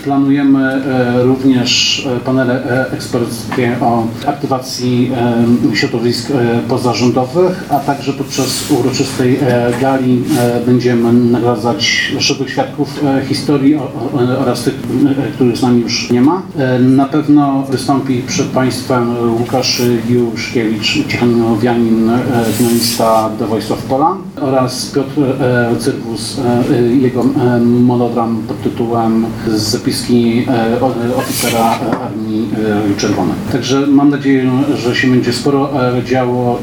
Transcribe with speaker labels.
Speaker 1: Planujemy również panele eksperckie o aktywacji środowisk pozarządowych, a także podczas uroczystej gali będziemy nagradzać żywych świadków historii oraz tych, których z nami już nie ma. Na pewno wystąpi przed Państwem Łukasz Juszkiewicz, ciechanowianin, finalista The Voice of Poland, oraz Piotr Cyrwus, jego monodram pod tytułem Zapiski oficera Armii Czerwonej. Także mam nadzieję, że się będzie sporo działo